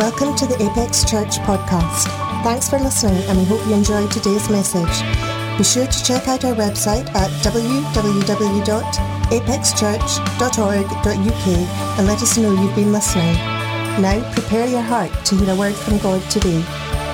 Welcome to the Apex Church podcast. Thanks for listening, and we hope you enjoyed today's message. Be sure to check out our website at www.apexchurch.org.uk and let us know you've been listening. Now, prepare your heart to hear a word from God today.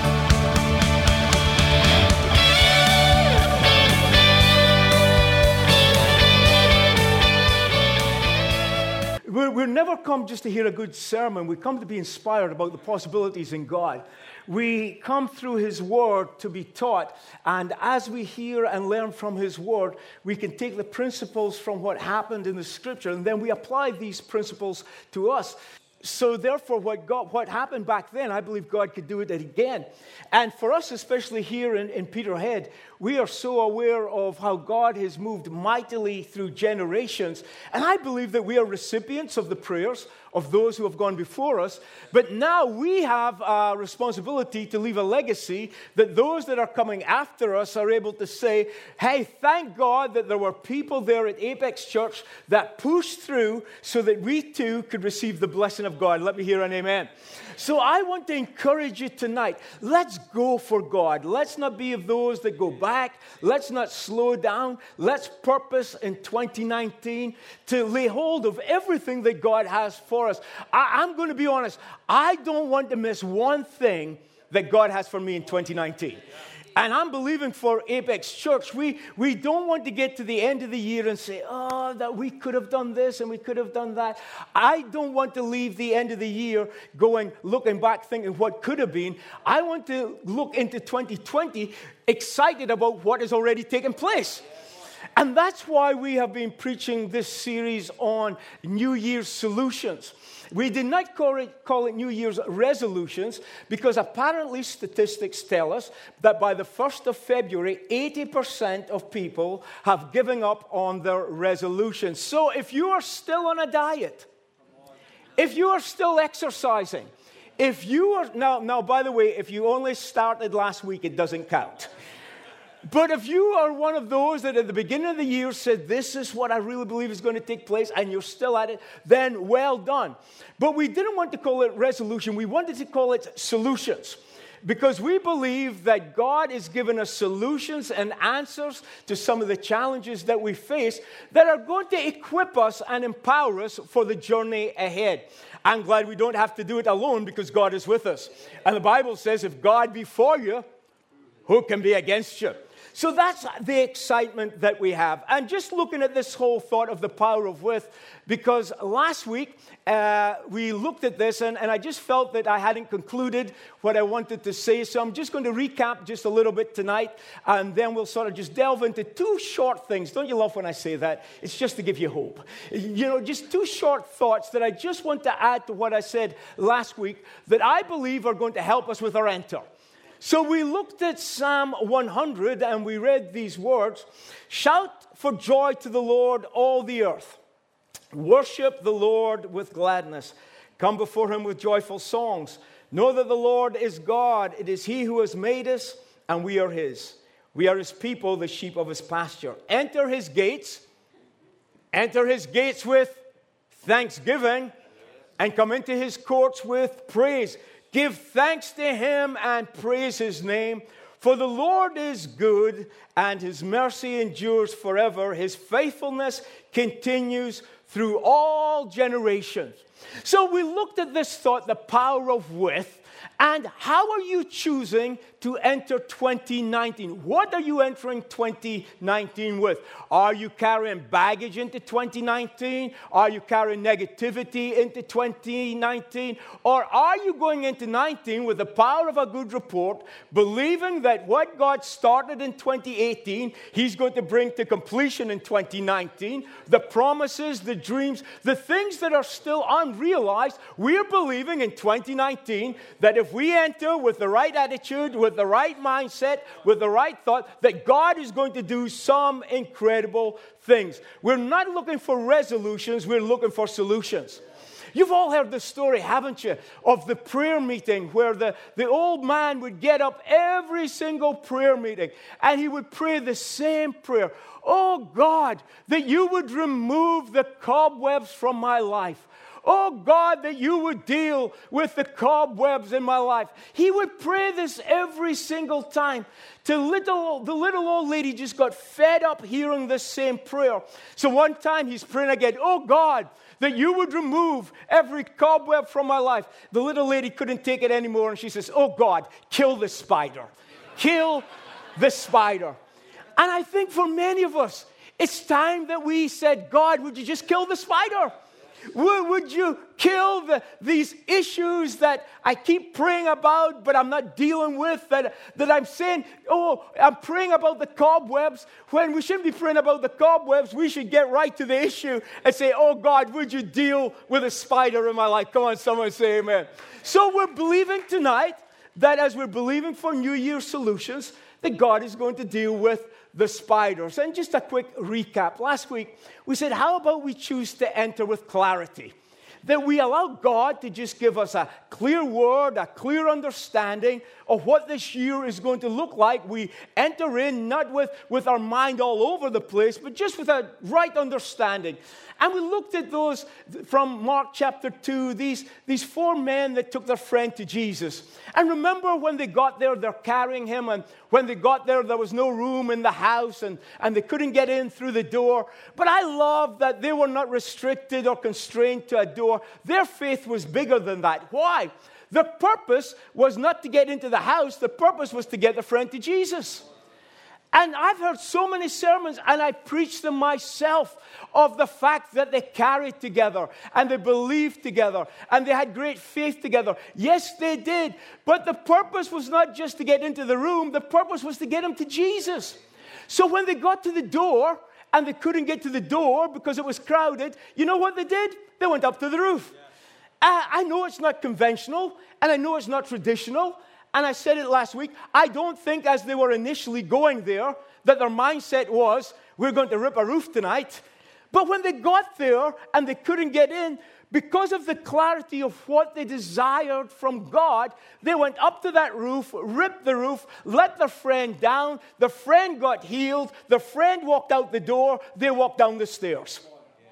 We never come just to hear a good sermon. We come to be inspired about the possibilities in God. We come through His Word to be taught, and as we hear and learn from His Word, we can take the principles from what happened in the Scripture, and then we apply these principles to us. So therefore, what happened back then, I believe God could do it again. And for us, especially here in Peterhead, we are so aware of how God has moved mightily through generations. And I believe that we are recipients of the prayers of those who have gone before us. But now we have a responsibility to leave a legacy that those that are coming after us are able to say, hey, thank God that there were people there at Apex Church that pushed through so that we too could receive the blessing of God. Let me hear an amen. So I want to encourage you tonight. Let's go for God. Let's not be of those that go back. Let's not slow down. Let's purpose in 2019 to lay hold of everything that God has for us. I'm going to be honest. I don't want to miss one thing that God has for me in 2019. And I'm believing for Apex Church. We don't want to get to the end of the year and say, oh, that we could have done this and we could have done that. I don't want to leave the end of the year looking back, thinking what could have been. I want to look into 2020 excited about what has already taken place. And that's why we have been preaching this series on New Year's solutions. We did not call it New Year's resolutions because apparently statistics tell us that by the 1st of February, 80% of people have given up on their resolutions. So if you are still on a diet, if you are still exercising, if you are, now by the way, if you only started last week, it doesn't count. But if you are one of those that at the beginning of the year said, this is what I really believe is going to take place, and you're still at it, then well done. But we didn't want to call it resolution. We wanted to call it solutions. Because we believe that God has given us solutions and answers to some of the challenges that we face that are going to equip us and empower us for the journey ahead. I'm glad we don't have to do it alone because God is with us. And the Bible says, if God be for you, who can be against you? So that's the excitement that we have. And just looking at this whole thought of the power of with, because last week we looked at this and I just felt that I hadn't concluded what I wanted to say. So I'm just going to recap just a little bit tonight, and then we'll sort of just delve into two short things. Don't you love when I say that? It's just to give you hope. You know, just two short thoughts that I just want to add to what I said last week that I believe are going to help us with our enter. So we looked at Psalm 100 and we read these words, shout for joy to the Lord, all the earth. Worship the Lord with gladness. Come before Him with joyful songs. Know that the Lord is God. It is He who has made us and we are His. We are His people, the sheep of His pasture. Enter His gates with thanksgiving and come into His courts with praise. Give thanks to Him and praise His name. For the Lord is good, and His mercy endures forever. His faithfulness continues through all generations. So we looked at this thought, the power of with, and how are you choosing to enter 2019? What are you entering 2019 with? Are you carrying baggage into 2019? Are you carrying negativity into 2019? Or are you going into 19 with the power of a good report, believing that what God started in 2018, He's going to bring to completion in 2019? The promises, the dreams, the things that are still unrealized, we're believing in 2019 that if we enter with the right attitude, with the right mindset, with the right thought, that God is going to do some incredible things. We're not looking for resolutions, we're looking for solutions. You've all heard the story, haven't you, of the prayer meeting where the old man would get up every single prayer meeting and he would pray the same prayer. Oh God, that you would remove the cobwebs from my life. oh God, that you would deal with the cobwebs in my life. He would pray this every single time. The little old lady just got fed up hearing this same prayer. So one time he's praying again, oh God, that you would remove every cobweb from my life. The little lady couldn't take it anymore, and she says, oh God, kill the spider. Kill the spider. And I think for many of us, it's time that we said, God, would you just kill the spider? Would you kill these issues that I keep praying about, but I'm not dealing with, that I'm saying, oh, I'm praying about the cobwebs, when we shouldn't be praying about the cobwebs. We should get right to the issue and say, oh, God, would you deal with a spider in my life? Come on, someone say amen. So we're believing tonight that as we're believing for New Year's solutions, that God is going to deal with the spiders. And just a quick recap. Last week, we said, how about we choose to enter with clarity? That we allow God to just give us a clear word, a clear understanding of what this year is going to look like. We enter in not with our mind all over the place, but just with a right understanding. And we looked at those from Mark chapter 2, these 4 men that took their friend to Jesus. And remember when they got there, they're carrying him. And when they got there, there was no room in the house. And they couldn't get in through the door. But I love that they were not restricted or constrained to a door. Their faith was bigger than that. Why? The purpose was not to get into the house. The purpose was to get the friend to Jesus. And I've heard so many sermons, and I preached them myself, of the fact that they carried together, and they believed together, and they had great faith together. Yes, they did. But the purpose was not just to get into the room. The purpose was to get them to Jesus. So when they got to the door, and they couldn't get to the door because it was crowded, you know what they did? They went up to the roof. I know it's not conventional, and I know it's not traditional. And I said it last week, I don't think as they were initially going there that their mindset was, we're going to rip a roof tonight. But when they got there and they couldn't get in, because of the clarity of what they desired from God, they went up to that roof, ripped the roof, let their friend down. The friend got healed. The friend walked out the door. They walked down the stairs.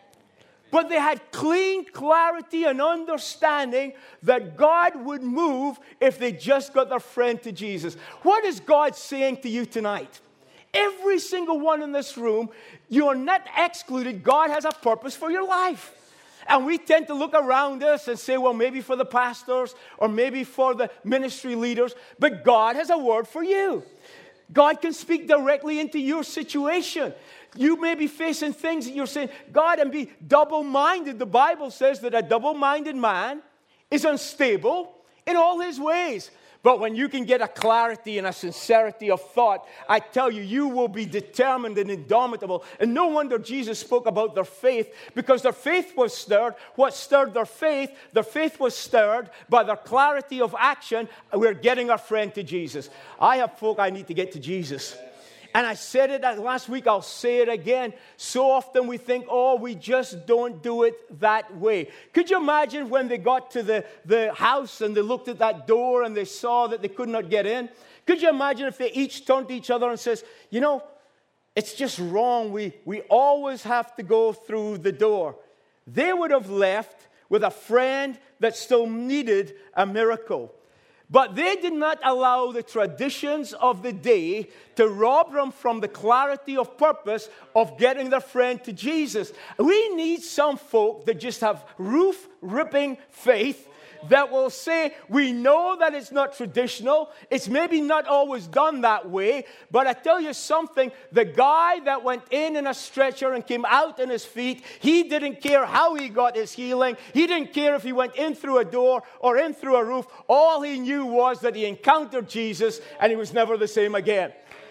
But they had clean clarity and understanding that God would move if they just got their friend to Jesus. What is God saying to you tonight? Every single one in this room, you are not excluded. God has a purpose for your life. And we tend to look around us and say, well, maybe for the pastors or maybe for the ministry leaders. But God has a word for you. God can speak directly into your situation. You may be facing things that you're saying, God, and be double-minded. The Bible says that a double-minded man is unstable in all his ways. But when you can get a clarity and a sincerity of thought, I tell you, you will be determined and indomitable. And no wonder Jesus spoke about their faith, because their faith was stirred. What stirred their faith? Their faith was stirred by their clarity of action. We're getting our friend to Jesus. I have folk I need to get to Jesus. And I said it last week, I'll say it again. So often we think, oh, we just don't do it that way. Could you imagine when they got to the house and they looked at that door and they saw that they could not get in? Could you imagine if they each turned to each other and says, you know, it's just wrong. We always have to go through the door. They would have left with a friend that still needed a miracle. But they did not allow the traditions of the day to rob them from the clarity of purpose of getting their friend to Jesus. We need some folk that just have roof-ripping faith that will say, we know that it's not traditional. It's maybe not always done that way. But I tell you something, the guy that went in a stretcher and came out on his feet, he didn't care how he got his healing. He didn't care if he went in through a door or in through a roof. All he knew was that he encountered Jesus and he was never the same again.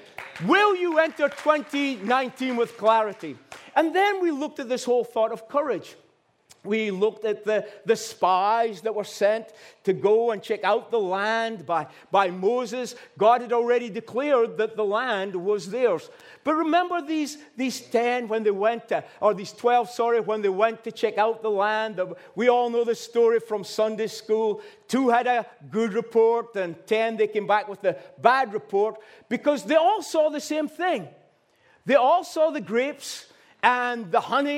Will you enter 2019 with clarity? And then we looked at this whole thought of courage. We looked at the spies that were sent to go and check out the land by Moses. God had already declared that the land was theirs. But remember these 10 when they went to, or these 12, when they went to check out the land. We all know the story from Sunday school. 2 had a good report and 10 they came back with a bad report because they all saw the same thing. They all saw the grapes and the honey.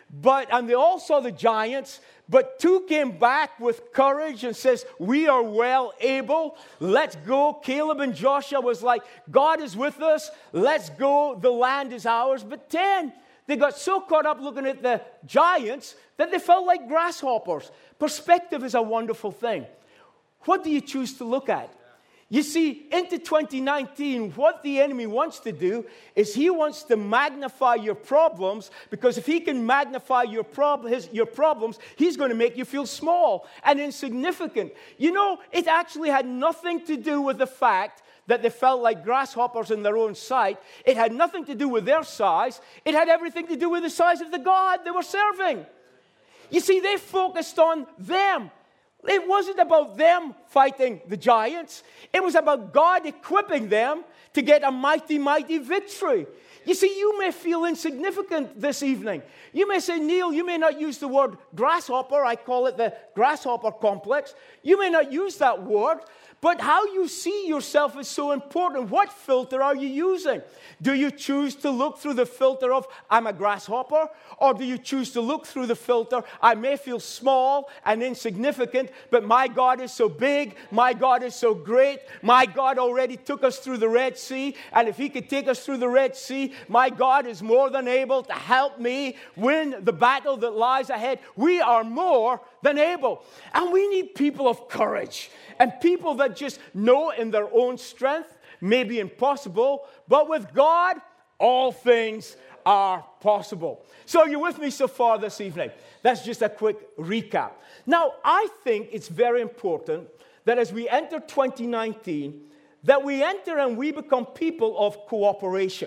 and they all saw the giants, but 2 came back with courage and says, we are well able. Let's go. Caleb and Joshua was like, God is with us. Let's go. The land is ours. But 10, they got so caught up looking at the giants that they felt like grasshoppers. Perspective is a wonderful thing. What do you choose to look at? You see, into 2019, what the enemy wants to do is he wants to magnify your problems, because if he can magnify your problems, he's going to make you feel small and insignificant. You know, it actually had nothing to do with the fact that they felt like grasshoppers in their own sight. It had nothing to do with their size. It had everything to do with the size of the God they were serving. You see, they focused on them. It wasn't about them fighting the giants. It was about God equipping them to get a mighty, mighty victory. You see, you may feel insignificant this evening. You may say, Neil, you may not use the word grasshopper. I call it the grasshopper complex. You may not use that word, but how you see yourself is so important. What filter are you using? Do you choose to look through the filter of, I'm a grasshopper? Or do you choose to look through the filter, I may feel small and insignificant, but my God is so big, my God is so great, my God already took us through the Red Sea, and if he could take us through the Red Sea, my God is more than able to help me win the battle that lies ahead. We are more than able. And we need people of courage and people that just know in their own strength may be impossible, but with God, all things are possible. So are you with me so far this evening? That's just a quick recap. Now, I think it's very important that as we enter 2019, that we enter and we become people of cooperation.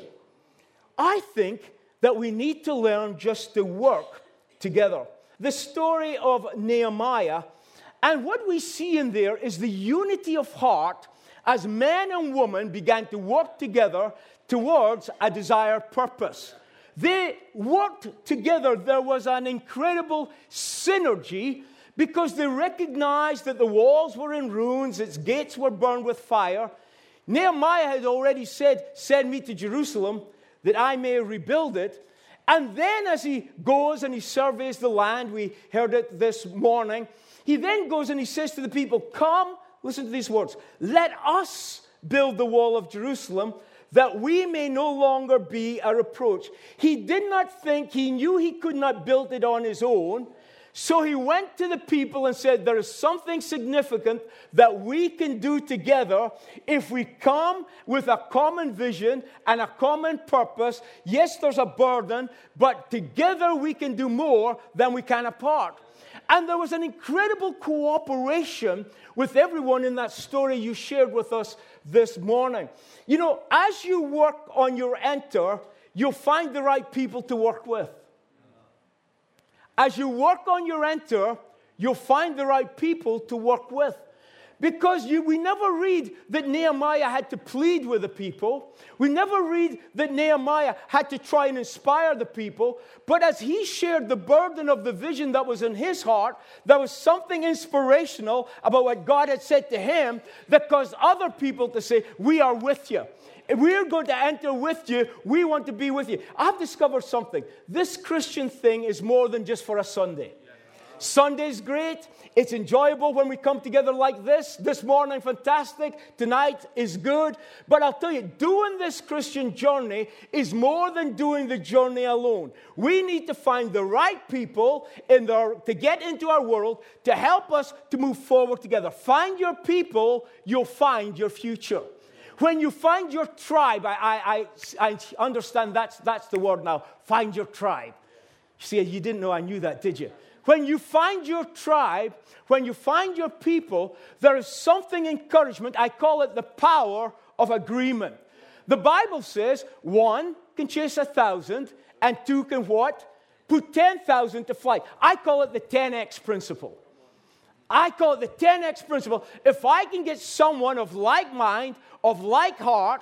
I think that we need to learn just to work together. The story of Nehemiah, and what we see in there is the unity of heart as men and women began to work together towards a desired purpose. They worked together. There was an incredible synergy because they recognized that the walls were in ruins, its gates were burned with fire. Nehemiah had already said, send me to Jerusalem that I may rebuild it. And then as he goes and he surveys the land, we heard it this morning, he then goes and he says to the people, come, listen to these words, let us build the wall of Jerusalem that we may no longer be a reproach. He did not think, he knew he could not build it on his own. So he went to the people and said, there is something significant that we can do together if we come with a common vision and a common purpose. Yes, there's a burden, but together we can do more than we can apart. And there was an incredible cooperation with everyone in that story you shared with us this morning. You know, as you work on your enter, you'll find the right people to work with. As you work on your enter, you'll find the right people to work with. Because we never read that Nehemiah had to plead with the people. We never read that Nehemiah had to try and inspire the people. But as he shared the burden of the vision that was in his heart, there was something inspirational about what God had said to him that caused other people to say, we are with you. If we're going to enter with you, we want to be with you. I've discovered something. This Christian thing is more than just for a Sunday. Sunday's great. It's enjoyable when we come together like this. This morning, fantastic. Tonight is good. But I'll tell you, doing this Christian journey is more than doing the journey alone. We need to find the right people to get into our world to help us to move forward together. Find your people, you'll find your future. When you find your tribe, I understand that's the word now. Find your tribe. See, you didn't know I knew that, did you? When you find your tribe, when you find your people, there is something encouragement. I call it the power of agreement. The Bible says 1 can chase 1,000 and 2 can what? Put 10,000 to flight. I call it the 10X principle. I call it the 10X principle. If I can get someone of like mind, of like heart,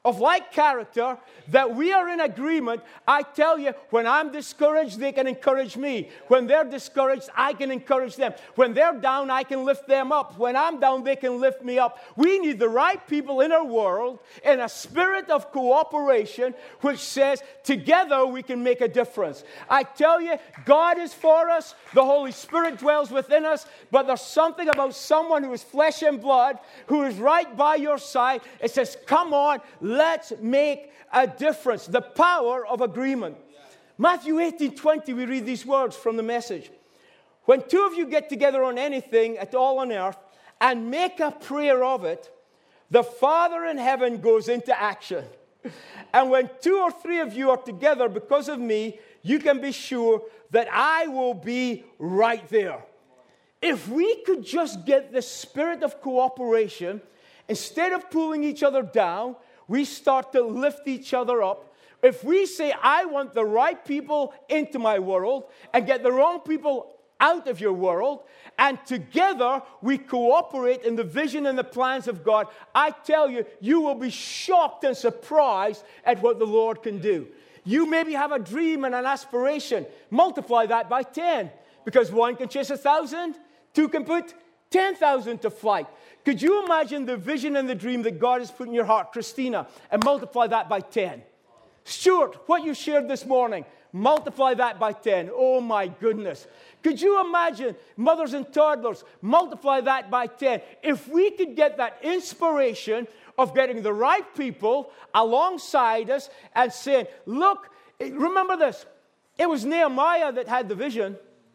of like character, that we are in agreement. I tell you, when I'm discouraged, they can encourage me. When they're discouraged, I can encourage them. When they're down, I can lift them up. When I'm down, they can lift me up. We need the right people in our world in a spirit of cooperation, which says together we can make a difference. I tell you, God is for us. The Holy Spirit dwells within us. But there's something about someone who is flesh and blood, who is right by your side. It says, come on, let's make a difference. The power of agreement. Matthew 18:20, we read these words from the Message. When two of you get together on anything at all on earth and make a prayer of it, the Father in heaven goes into action. And when 2 or 3 of you are together because of me, you can be sure that I will be right there. If we could just get the spirit of cooperation, instead of pulling each other down, we start to lift each other up. If we say, I want the right people into my world and get the wrong people out of your world, and together we cooperate in the vision and the plans of God, I tell you, you will be shocked and surprised at what the Lord can do. You maybe have a dream and an aspiration. Multiply that by 10. Because 1 can chase 1,000, 2 can put 10,000 to flight. Could you imagine the vision and the dream that God has put in your heart, Christina, and multiply that by 10? Stuart, what you shared this morning, multiply that by 10. Oh my goodness. Could you imagine mothers and toddlers, multiply that by 10? If we could get that inspiration of getting the right people alongside us and saying, look, remember this, it was Nehemiah that had the vision,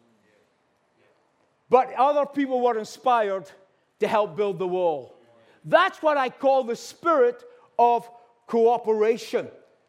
but other people were inspired to help build the wall. That's what I call the spirit of cooperation.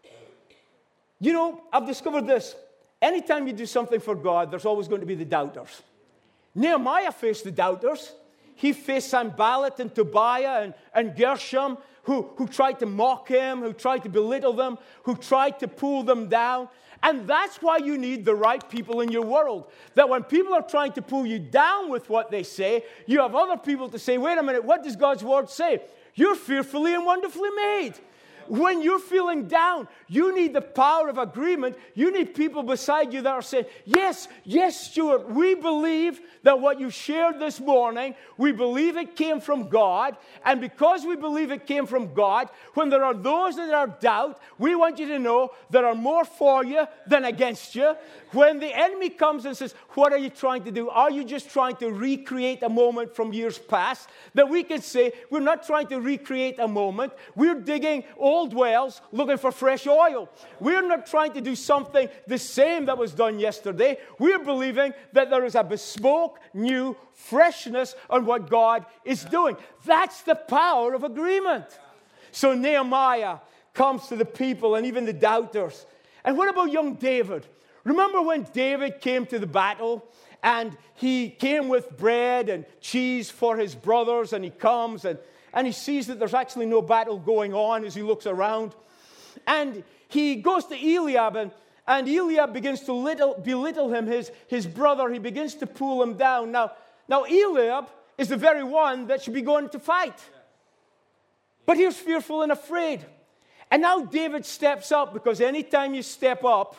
You know, I've discovered this. Anytime you do something for God, there's always going to be the doubters. Nehemiah faced the doubters. He faced Sanballat and Tobiah and Gershom, who tried to mock him, who tried to belittle them, who tried to pull them down. And that's why you need the right people in your world. That when people are trying to pull you down with what they say, you have other people to say, wait a minute, what does God's word say? You're fearfully and wonderfully made. When you're feeling down, you need the power of agreement. You need people beside you that are saying, yes, Stuart, we believe that what you shared this morning, we believe it came from God. And because we believe it came from God, when there are those that are doubt, we want you to know there are more for you than against you. When the enemy comes and says, what are you trying to do? Are you just trying to recreate a moment from years past? That we can say, we're not trying to recreate a moment. We're digging old wells looking for fresh oil. We're not trying to do something the same that was done yesterday. We're believing that there is a bespoke, new freshness on what God is doing. That's the power of agreement. So Nehemiah comes to the people and even the doubters. And what about young David? Remember when David came to the battle and he came with bread and cheese for his brothers, and he comes and he sees that there's actually no battle going on as he looks around. And he goes to Eliab, and Eliab begins to belittle him, his brother. He begins to pull him down. Now Eliab is the very one that should be going to fight. But he was fearful and afraid. And now David steps up, because anytime you step up,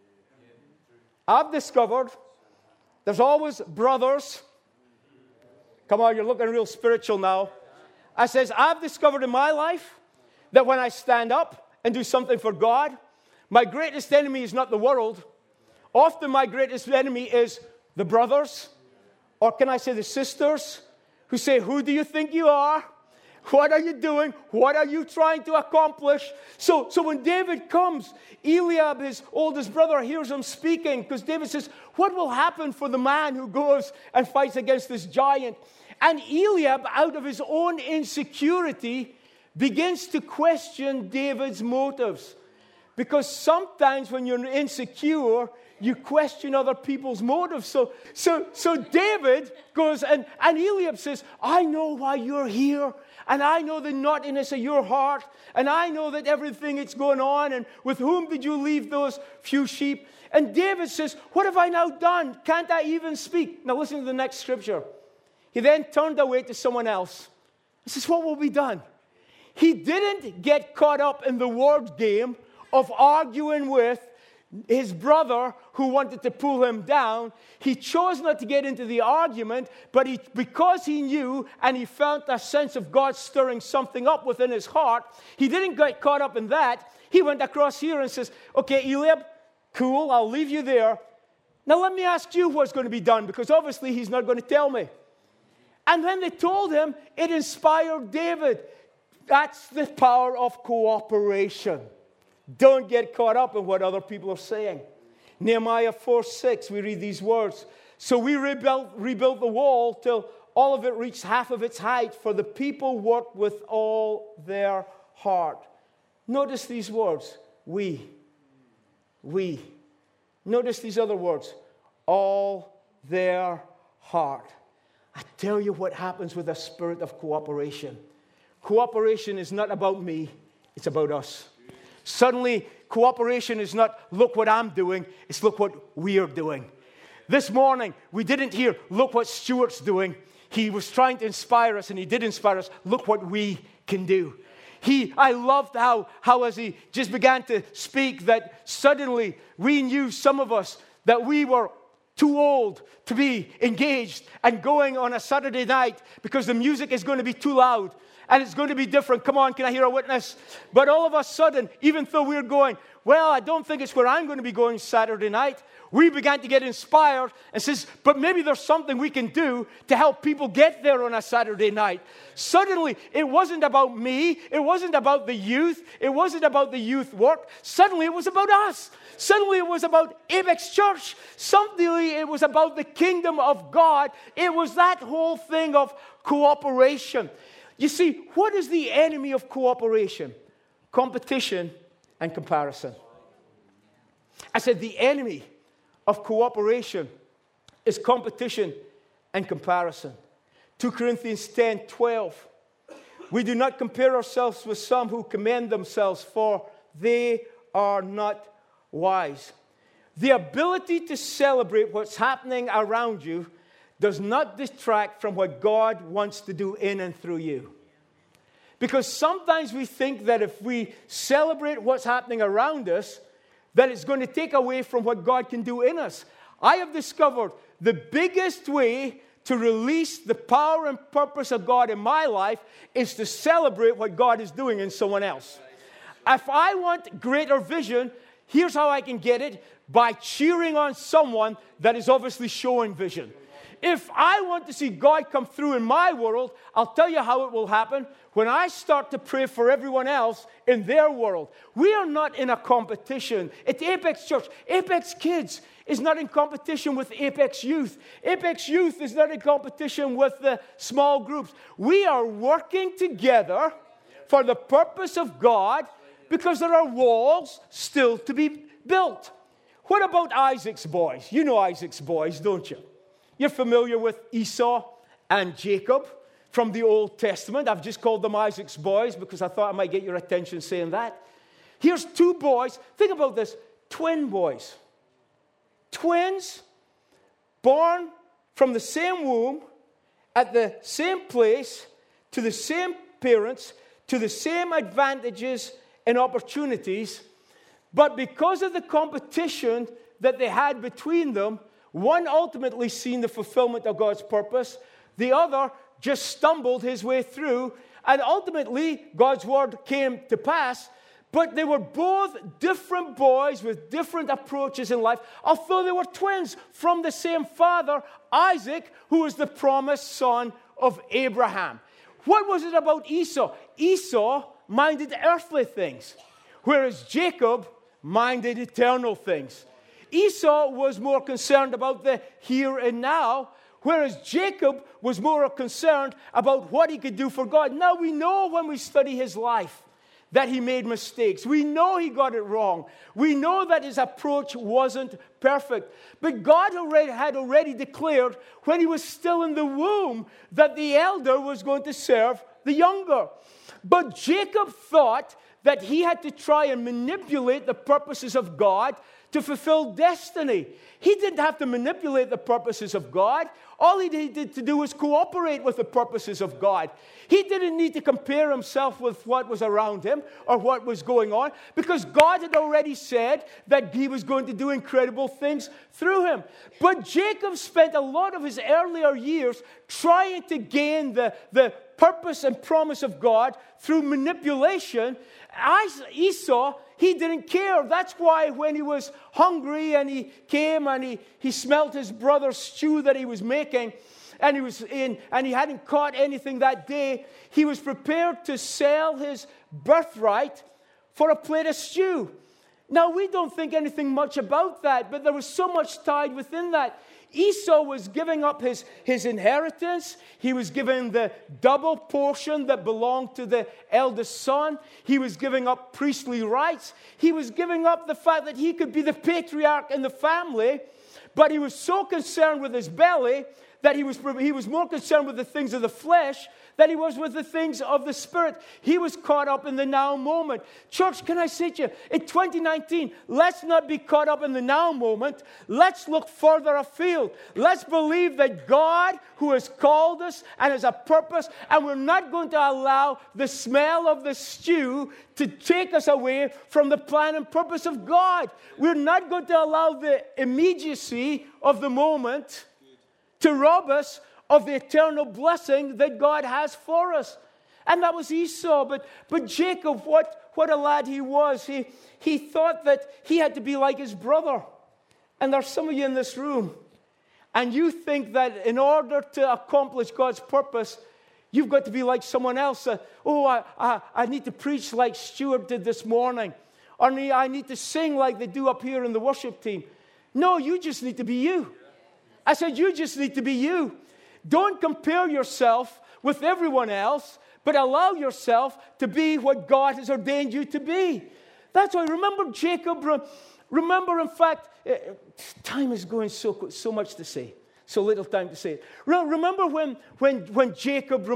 I've discovered there's always brothers. Come on, you're looking real spiritual now. I says, I've discovered in my life that when I stand up and do something for God, my greatest enemy is not the world. Often my greatest enemy is the brothers, or can I say the sisters, who say, who do you think you are? What are you doing? What are you trying to accomplish? So when David comes, Eliab, his oldest brother, hears him speaking, because David says, what will happen for the man who goes and fights against this giant? And Eliab, out of his own insecurity, begins to question David's motives. Because sometimes when you're insecure, you question other people's motives. So David goes, and Eliab says, I know why you're here. And I know the naughtiness of your heart. And I know that everything that's going on. And with whom did you leave those few sheep? And David says, what have I now done? Can't I even speak? Now listen to the next scripture. He then turned away to someone else. He says, what will be done? he didn't get caught up in the word game of arguing with his brother who wanted to pull him down. He chose not to get into the argument, but because he knew and he felt a sense of God stirring something up within his heart, he didn't get caught up in that. He went across here and says, okay, Eliab, cool, I'll leave you there. Now let me ask you what's going to be done, because obviously he's not going to tell me. And when they told him, it inspired David. That's the power of cooperation. Don't get caught up in what other people are saying. Nehemiah 4:6, we read these words. So we rebuilt the wall till all of it reached half of its height, for the people worked with all their heart. Notice these words, we. Notice these other words, all their heart. I tell you what happens with a spirit of cooperation. Cooperation is not about me, it's about us. Suddenly, cooperation is not, look what I'm doing, it's look what we are doing. This morning, we didn't hear, look what Stuart's doing. He was trying to inspire us, and he did inspire us. Look what we can do. I loved how as he just began to speak, that suddenly we knew, some of us, that we were too old to be engaged and going on a Saturday night because the music is going to be too loud. And it's going to be different. Come on, can I hear a witness? But all of a sudden, even though we're going, well, I don't think it's where I'm going to be going Saturday night, we began to get inspired and says, but maybe there's something we can do to help people get there on a Saturday night. Suddenly, it wasn't about me. It wasn't about the youth. It wasn't about the youth work. Suddenly, it was about us. Suddenly, it was about Apex Church. Suddenly, it was about the kingdom of God. It was that whole thing of cooperation. You see, what is the enemy of cooperation? Competition and comparison. I said the enemy of cooperation is competition and comparison. 2 Corinthians 10:12. We do not compare ourselves with some who commend themselves, for they are not wise. The ability to celebrate what's happening around you does not detract from what God wants to do in and through you. Because sometimes we think that if we celebrate what's happening around us, that it's going to take away from what God can do in us. I have discovered the biggest way to release the power and purpose of God in my life is to celebrate what God is doing in someone else. If I want greater vision, here's how I can get it: by cheering on someone that is obviously showing vision. If I want to see God come through in my world, I'll tell you how it will happen. When I start to pray for everyone else in their world. We are not in a competition. At Apex Church, Apex Kids is not in competition with Apex Youth. Apex Youth is not in competition with the small groups. We are working together for the purpose of God because there are walls still to be built. What about Isaac's boys? You know Isaac's boys, don't you? You're familiar with Esau and Jacob from the Old Testament. I've just called them Isaac's boys because I thought I might get your attention saying that. Here's two boys. Think about this. Twin boys. Twins born from the same womb, at the same place, to the same parents, to the same advantages and opportunities. But because of the competition that they had between them, one ultimately seen the fulfillment of God's purpose. The other just stumbled his way through. And ultimately, God's word came to pass. But they were both different boys with different approaches in life. Although they were twins from the same father, Isaac, who was the promised son of Abraham. What was it about Esau? Esau minded earthly things, whereas Jacob minded eternal things. Esau was more concerned about the here and now, whereas Jacob was more concerned about what he could do for God. Now we know when we study his life that he made mistakes. We know he got it wrong. We know that his approach wasn't perfect. But God had already declared when he was still in the womb that the elder was going to serve the younger. But Jacob thought that he had to try and manipulate the purposes of God to fulfill destiny. He didn't have to manipulate the purposes of God. All he needed to do was cooperate with the purposes of God. He didn't need to compare himself with what was around him or what was going on, because God had already said that he was going to do incredible things through him. But Jacob spent a lot of his earlier years trying to gain the purpose and promise of God through manipulation. Esau, he didn't care. That's why when he was hungry and he came and he smelt his brother's stew that he was making, and he hadn't caught anything that day, he was prepared to sell his birthright for a plate of stew. Now, we don't think anything much about that, but there was so much tied within that. Esau was giving up his inheritance. He was giving the double portion that belonged to the eldest son. He was giving up priestly rights. He was giving up the fact that he could be the patriarch in the family, but he was so concerned with his belly that he was more concerned with the things of the flesh than he was with the things of the spirit. He was caught up in the now moment. Church, can I say to you, in 2019, let's not be caught up in the now moment. Let's look further afield. Let's believe that God, who has called us and has a purpose, and we're not going to allow the smell of the stew to take us away from the plan and purpose of God. We're not going to allow the immediacy of the moment to rob us of the eternal blessing that God has for us. And that was Esau. But Jacob, what a lad he was. He thought that he had to be like his brother. And there's some of you in this room, and you think that in order to accomplish God's purpose, you've got to be like someone else. I need to preach like Stuart did this morning. Or I need to sing like they do up here in the worship team. No, you just need to be you. I said, you just need to be you. Don't compare yourself with everyone else, but allow yourself to be what God has ordained you to be. That's why, remember Jacob, remember, in fact, time is going so much to say, so little time to say it. Remember when Jacob,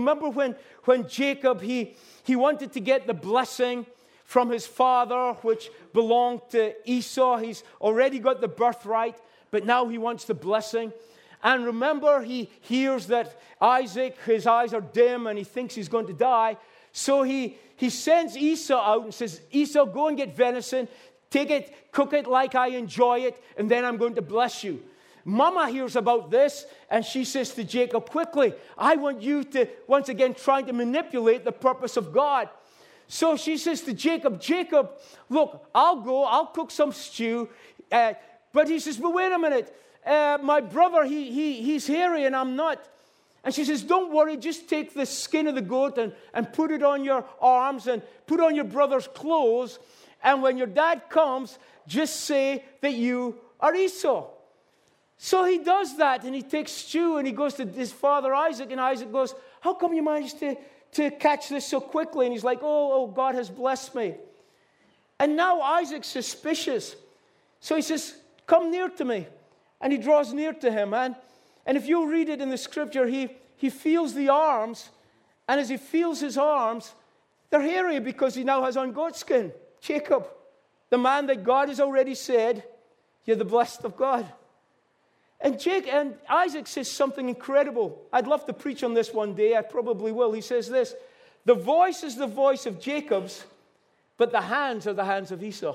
he wanted to get the blessing from his father, which belonged to Esau. He's already got the birthright, but now he wants the blessing. And remember, he hears that Isaac, his eyes are dim, and he thinks he's going to die. So he sends Esau out and says, Esau, go and get venison. Take it, cook it like I enjoy it, and then I'm going to bless you. Mama hears about this, and she says to Jacob, quickly, I want you to, once again, try to manipulate the purpose of God. So she says to Jacob, look, I'll cook some stew. But he says, but wait a minute. My brother, he's hairy and I'm not. And she says, don't worry, just take the skin of the goat and put it on your arms and put on your brother's clothes. And when your dad comes, just say that you are Esau. So he does that, and he takes stew and he goes to his father Isaac, and Isaac goes, how come you managed to catch this so quickly? And he's like, oh, God has blessed me. And now Isaac's suspicious. So he says, come near to me. And he draws near to him. And if you read it in the scripture, he feels the arms. And as he feels his arms, they're hairy because he now has on goat skin. Jacob, the man that God has already said, you're the blessed of God. And Isaac says something incredible. I'd love to preach on this one day. I probably will. He says this, the voice is the voice of Jacob's, but the hands are the hands of Esau.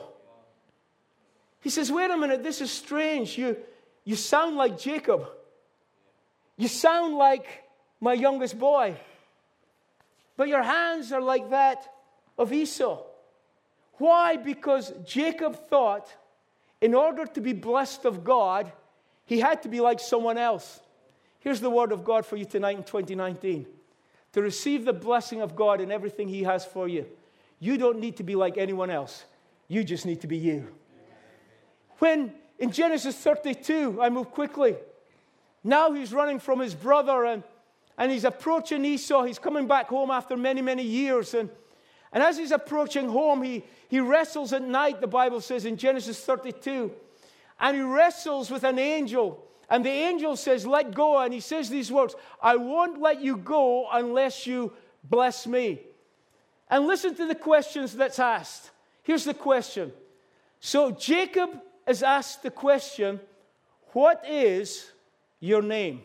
He says, wait a minute, this is strange. You sound like Jacob. You sound like my youngest boy. But your hands are like that of Esau. Why? Because Jacob thought in order to be blessed of God, he had to be like someone else. Here's the word of God for you tonight in 2019. To receive the blessing of God in everything he has for you, you don't need to be like anyone else. You just need to be you. When in Genesis 32, I move quickly. Now he's running from his brother and he's approaching Esau. He's coming back home after many, many years. And as he's approaching home, he wrestles at night, the Bible says in Genesis 32. And he wrestles with an angel. And the angel says, let go. And he says these words, I won't let you go unless you bless me. And listen to the questions that's asked. Here's the question. So Jacob is asked the question, what is your name?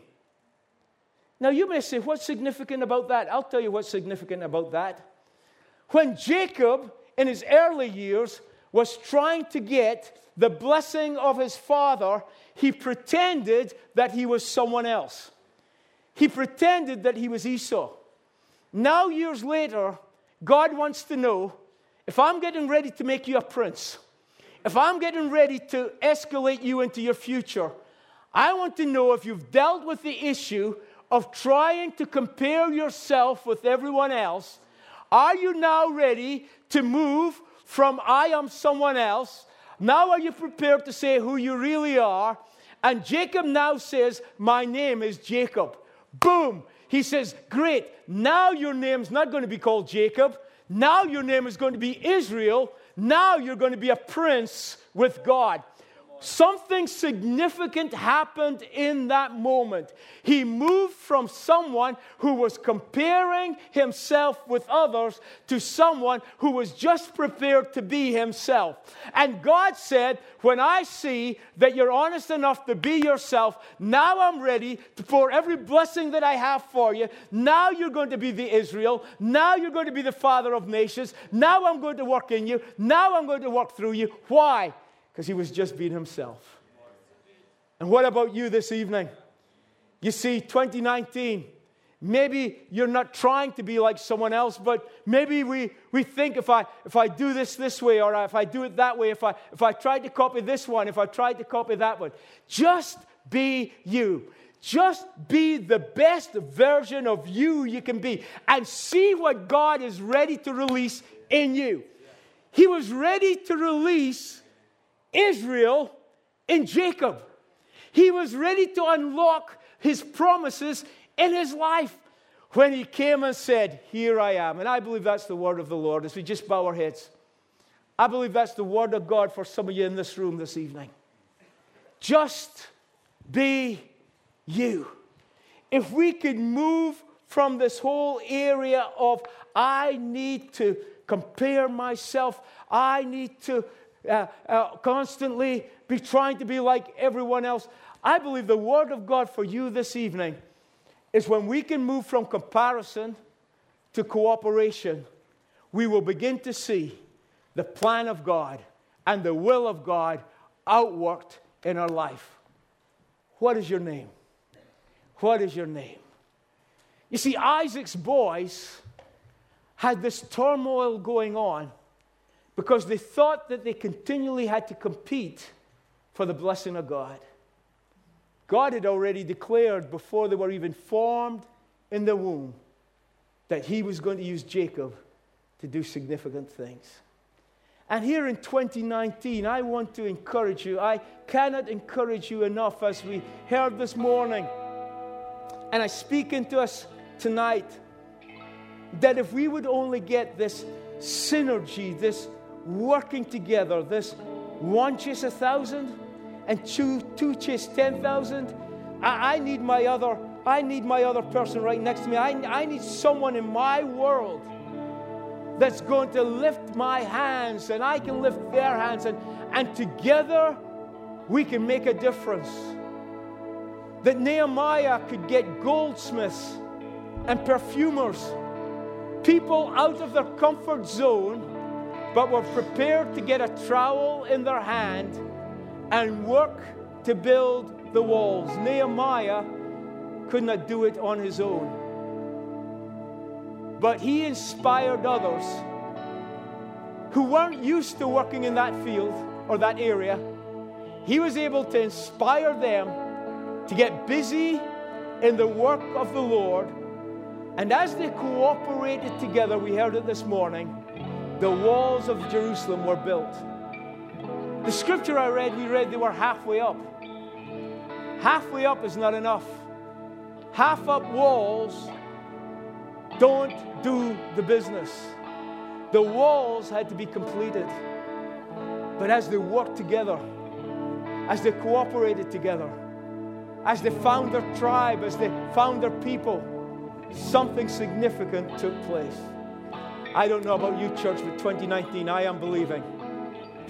Now you may say, what's significant about that? I'll tell you what's significant about that. When Jacob, in his early years, was trying to get the blessing of his father, he pretended that he was someone else. He pretended that he was Esau. Now, years later, God wants to know, if I'm getting ready to make you a prince, if I'm getting ready to escalate you into your future, I want to know if you've dealt with the issue of trying to compare yourself with everyone else. Are you now ready to move from I am someone else? Now are you prepared to say who you really are? And Jacob now says, my name is Jacob. Boom! He says, great, now your name's not going to be called Jacob. Now your name is going to be Israel. Now you're going to be a prince with God. Something significant happened in that moment. He moved from someone who was comparing himself with others to someone who was just prepared to be himself. And God said, when I see that you're honest enough to be yourself, now I'm ready to pour every blessing that I have for you. Now you're going to be the Israel. Now you're going to be the father of nations. Now I'm going to work in you. Now I'm going to work through you. Why? Because he was just being himself. And what about you this evening? You see, 2019, maybe you're not trying to be like someone else, but maybe we think if I do this way, or if I do it that way, if I tried to copy this one, if I tried to copy that one. Just be you. Just be the best version of you can be. And see what God is ready to release in you. He was ready to release Israel in Jacob. He was ready to unlock his promises in his life when he came and said, here I am. And I believe that's the word of the Lord as we just bow our heads. I believe that's the word of God for some of you in this room this evening. Just be you. If we could move from this whole area of I need to compare myself, I need to constantly be trying to be like everyone else. I believe the word of God for you this evening is when we can move from comparison to cooperation, we will begin to see the plan of God and the will of God outworked in our life. What is your name? What is your name? You see, Isaac's boys had this turmoil going on because they thought that they continually had to compete for the blessing of God. God had already declared before they were even formed in the womb that he was going to use Jacob to do significant things. And here in 2019, I want to encourage you. I cannot encourage you enough as we heard this morning. And I speak into us tonight that if we would only get this synergy, this working together, this one chase 1,000 and two chase 10,000. I need my other person right next to me. I need someone in my world that's going to lift my hands and I can lift their hands and together we can make a difference. That Nehemiah could get goldsmiths and perfumers, people out of their comfort zone, but were prepared to get a trowel in their hand and work to build the walls. Nehemiah could not do it on his own. But he inspired others who weren't used to working in that field or that area. He was able to inspire them to get busy in the work of the Lord. And as they cooperated together, we heard it this morning, the walls of Jerusalem were built. The scripture we read they were halfway up. Halfway up is not enough. Half up walls don't do the business. The walls had to be completed. But as they worked together, as they cooperated together, as they found their tribe, as they found their people, something significant took place. I don't know about you, church, but 2019, I am believing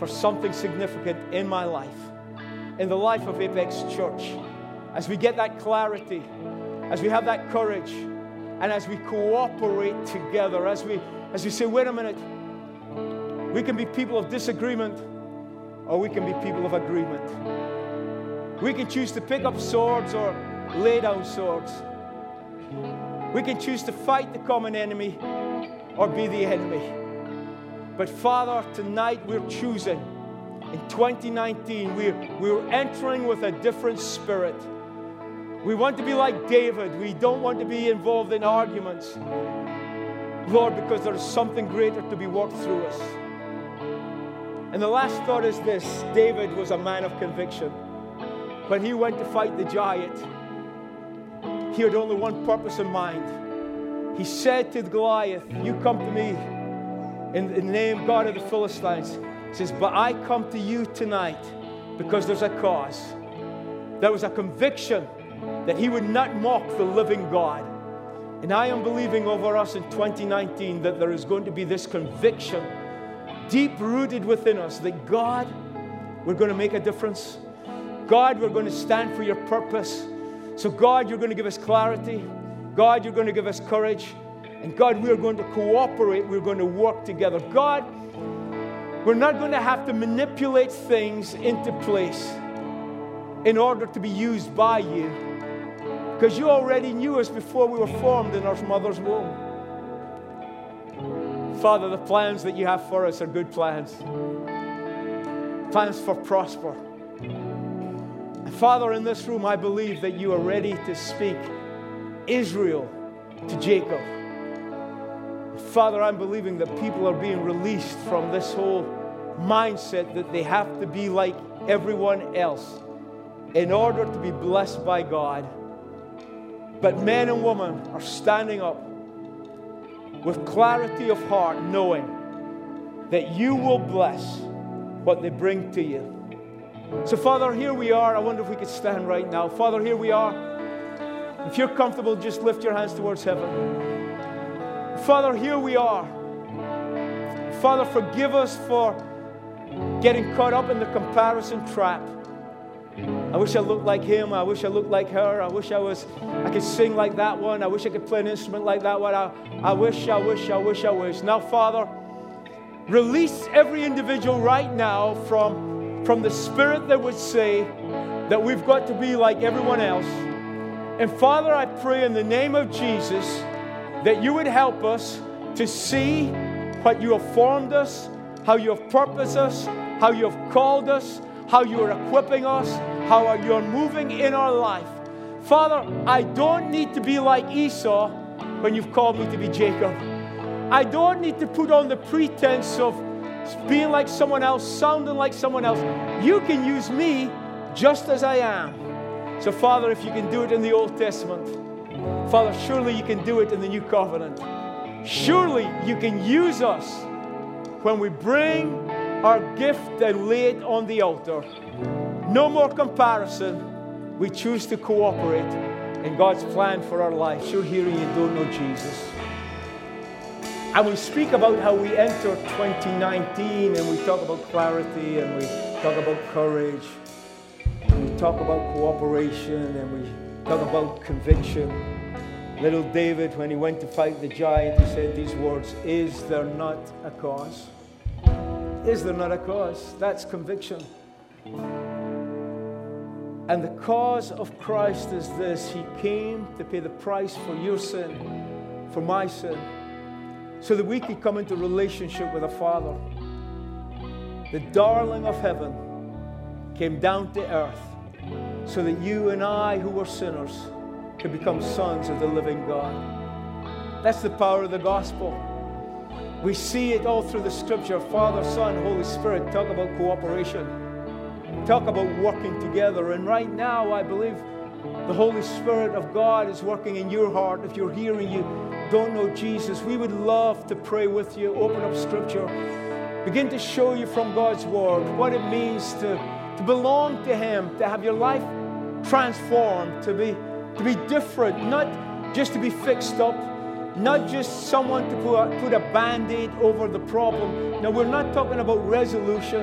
for something significant in my life, in the life of Apex Church. As we get that clarity, as we have that courage, and as we cooperate together, as we say, wait a minute, we can be people of disagreement, or we can be people of agreement. We can choose to pick up swords or lay down swords. We can choose to fight the common enemy or be the enemy. But Father, tonight we're choosing. In 2019, we're entering with a different spirit. We want to be like David. We don't want to be involved in arguments, Lord, because there is something greater to be worked through us. And the last thought is this: David was a man of conviction. When he went to fight the giant, he had only one purpose in mind. He said to Goliath, "You come to me in the name, God of the Philistines." He says, "But I come to you tonight because there's a cause." There was a conviction that he would not mock the living God. And I am believing over us in 2019 that there is going to be this conviction deep-rooted within us that, God, we're going to make a difference. God, we're going to stand for your purpose. So, God, you're going to give us clarity. God, you're going to give us courage. And, God, we're going to cooperate. We're going to work together. God, we're not going to have to manipulate things into place in order to be used by you, because you already knew us before we were formed in our mother's womb. Father, the plans that you have for us are good plans. Plans for prosper. And Father, in this room, I believe that you are ready to speak Israel to Jacob. Father, I'm believing that people are being released from this whole mindset that they have to be like everyone else in order to be blessed by God. But men and women are standing up with clarity of heart, knowing that you will bless what they bring to you. So, Father, here we are. I wonder if we could stand right now. Father, here we are. If you're comfortable, just lift your hands towards heaven. Father, here we are. Father, forgive us for getting caught up in the comparison trap. I wish I looked like him. I wish I looked like her. I wish I could sing like that one. I wish I could play an instrument like that one. I wish. Now, Father, release every individual right now from the spirit that would say that we've got to be like everyone else. And Father, I pray in the name of Jesus that you would help us to see what you have formed us, how you have purposed us, how you have called us, how you are equipping us, how you're moving in our life. Father, I don't need to be like Esau when you've called me to be Jacob. I don't need to put on the pretense of being like someone else, sounding like someone else. You can use me just as I am. So, Father, if you can do it in the Old Testament, Father, surely you can do it in the New Covenant. Surely you can use us when we bring our gift and lay it on the altar. No more comparison. We choose to cooperate in God's plan for our life. You're here and you don't know Jesus. And we speak about how we enter 2019, and we talk about clarity, and we talk about courage, and we talk about cooperation, and we talk about conviction. Little David, when he went to fight the giant, he said these words, "Is there not a cause?" Is there not a cause? That's conviction. And the cause of Christ is this: He came to pay the price for your sin, for my sin, so that we could come into relationship with the Father. The darling of heaven came down to earth so that you and I, who were sinners, could become sons of the living God. That's the power of the gospel. We see it all through the Scripture. Father, Son, Holy Spirit talk about cooperation, talk about working together. And right now, I believe the Holy Spirit of God is working in your heart. If you're here and you don't know Jesus, we would love to pray with you. Open up Scripture. Begin to show you from God's Word what it means to belong to Him, to have your life transformed, to be different, not just to be fixed up, not just someone to put a Band-Aid over the problem. Now, we're not talking about resolution.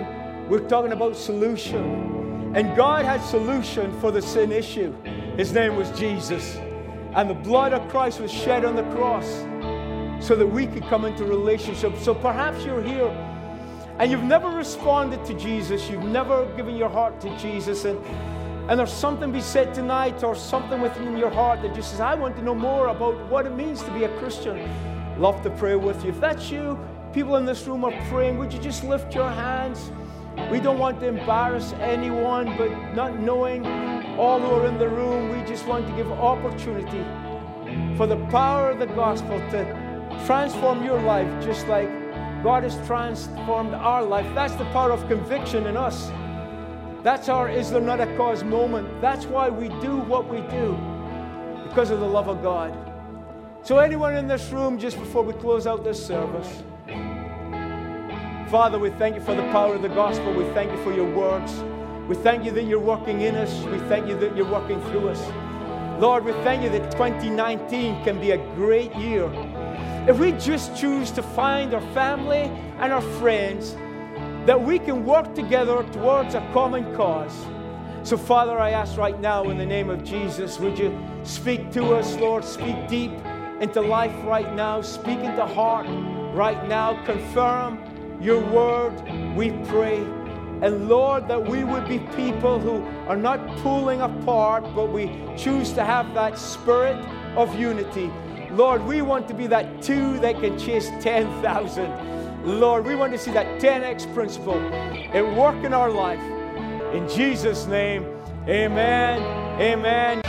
we're talking about solution. And God had solution for the sin issue. His name was Jesus. And the blood of Christ was shed on the cross so that we could come into relationship. So perhaps you're here and you've never responded to Jesus. You've never given your heart to Jesus. And there's something to be said tonight, or something within your heart that just says, I want to know more about what it means to be a Christian. Love to pray with you. If that's you, people in this room are praying. Would you just lift your hands? We don't want to embarrass anyone, but not knowing all who are in the room, we just want to give opportunity for the power of the gospel to transform your life just like God has transformed our life. That's the power of conviction in us. That's our is there not a cause moment. That's why we do what we do, because of the love of God. So anyone in this room, just before we close out this service, Father, we thank you for the power of the gospel. We thank you for your words. We thank you that you're working in us. We thank you that you're working through us. Lord, we thank you that 2019 can be a great year if we just choose to find our family and our friends, that we can work together towards a common cause. So, Father, I ask right now in the name of Jesus, would you speak to us, Lord? Speak deep into life right now. Speak into heart right now. Confirm your word, we pray. And Lord, that we would be people who are not pulling apart, but we choose to have that spirit of unity. Lord, we want to be that 2 that can chase 10,000. Lord, we want to see that 10x principle at work in our life. In Jesus' name, amen, amen.